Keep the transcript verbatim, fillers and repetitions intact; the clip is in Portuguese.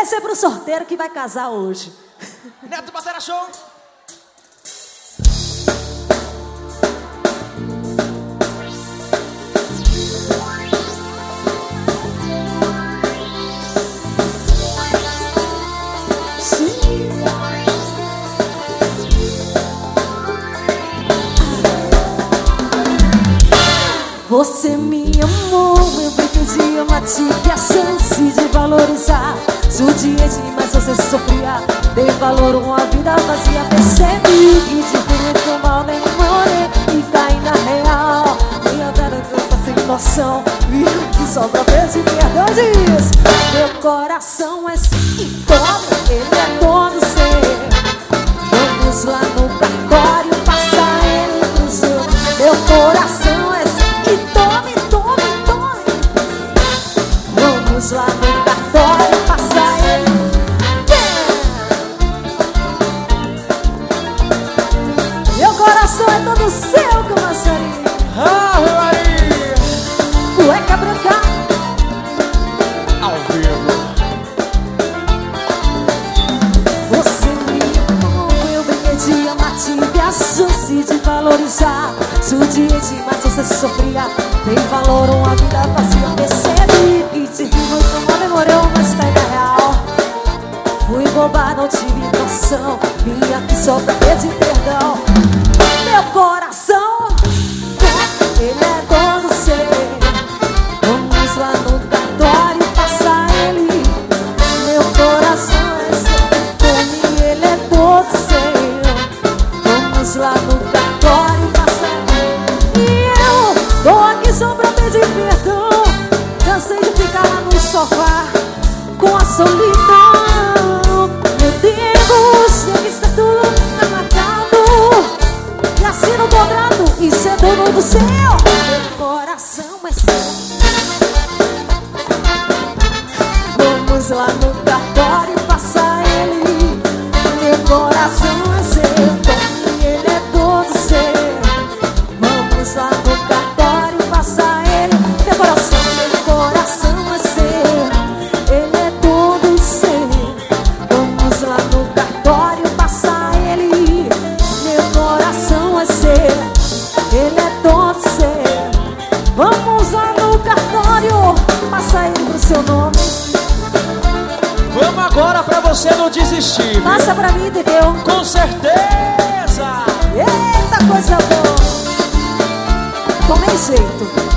Esse é pro sorteiro que vai casar hoje. Neto Batera Show. Você me amou, eu pretendia, uma tive a chance de valorizar. Judiei demais, você sofria, dei valor a uma vida vazia. Percebi que de tudo tão mal nem morei e caí na real. Minha cara tá sem noção, viu que só pra ver se perdão diz. Meu coração é sintoma, ele é todo seu. Vamos lá no cartório, passar ele pro seu. Meu coração é e tome, tome, tome. Vamos lá no cartório, passar ele. Yeah. Meu coração é todo seu, que passarinho. Ave Maria. Cueca branca ao vivo. Você me amou, eu brinquei de amar, tive a chance de valorizar. Judiei demais, você sofria, dei valor a uma vida vazia. Percebi que te vi muito mal, demorou, mas tá na real. Fui boba, não tive noção, vim aqui só pra pedir perdão. Meu coração, ele é todo seu. Vamos lá no cartório, passar ele. Meu coração é seu, como ele é todo seu. Vamos lá no cartório, passar ele. Tô aqui só pra pedir perdão. Cansei de ficar lá no sofá com a solidão. Meu Deus, tem que ser tudo marcado. E assim não dobrado, isso é dono do céu. Meu coração é seu. Vamos lá no cartório, passar ele. Meu coração é seu, ele é todo seu. Vamos lá no cartório, passar ele. Meu coração, meu coração é seu, ele é todo seu. Vamos lá no cartório, passar ele. Meu coração é seu, ele é todo seu. Vamos lá no cartório, passar ele pro seu nome. Vamos agora pra você não desistir, viu? Passa pra mim, entendeu? Com certeza. Eita, coisa boa. Tomei jeito.